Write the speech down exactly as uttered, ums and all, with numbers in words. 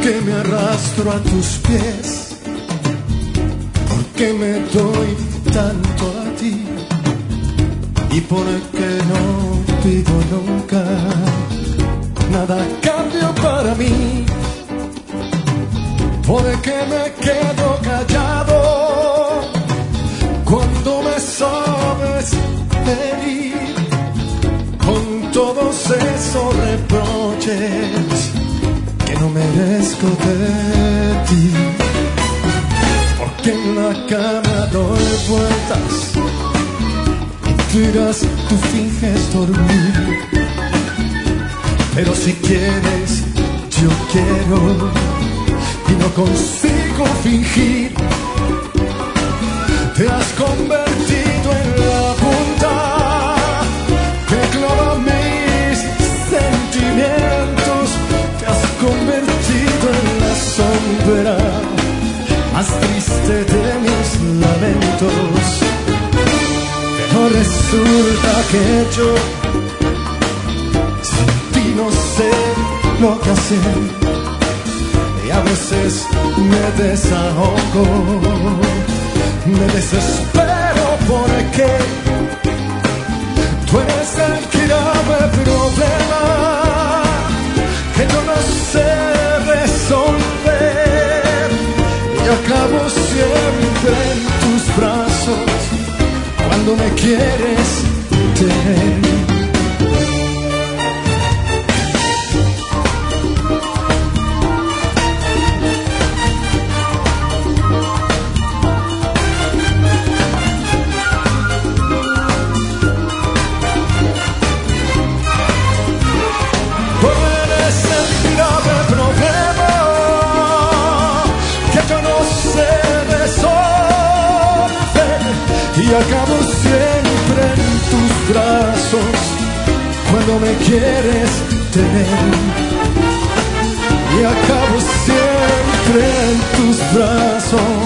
qué me arrastro a tus pies? ¿Por qué me doy tanto a ti? ¿Y por qué no pido nunca nada a cambio para mí? ¿Por qué me quedo callado cuando me sabes herir con todos esos reproches que no merezco de ti? Porque en la cama doy vueltas y tú dirás, tú finges dormir, pero si quieres yo quiero y no consigo fingir. Te has convertido en la punta que clava mis sentimientos. Te has convertido en la sombra más triste de mis lamentos. Pero resulta que yo sin ti no sé lo que hacer y a veces me desahogo. Me desespero porque tú eres el grave problema que yo no sé resolver y acabo siempre en tus brazos cuando me quieres tener. Y acabo siempre en tus brazos cuando me quieres tener. Y acabo siempre en tus brazos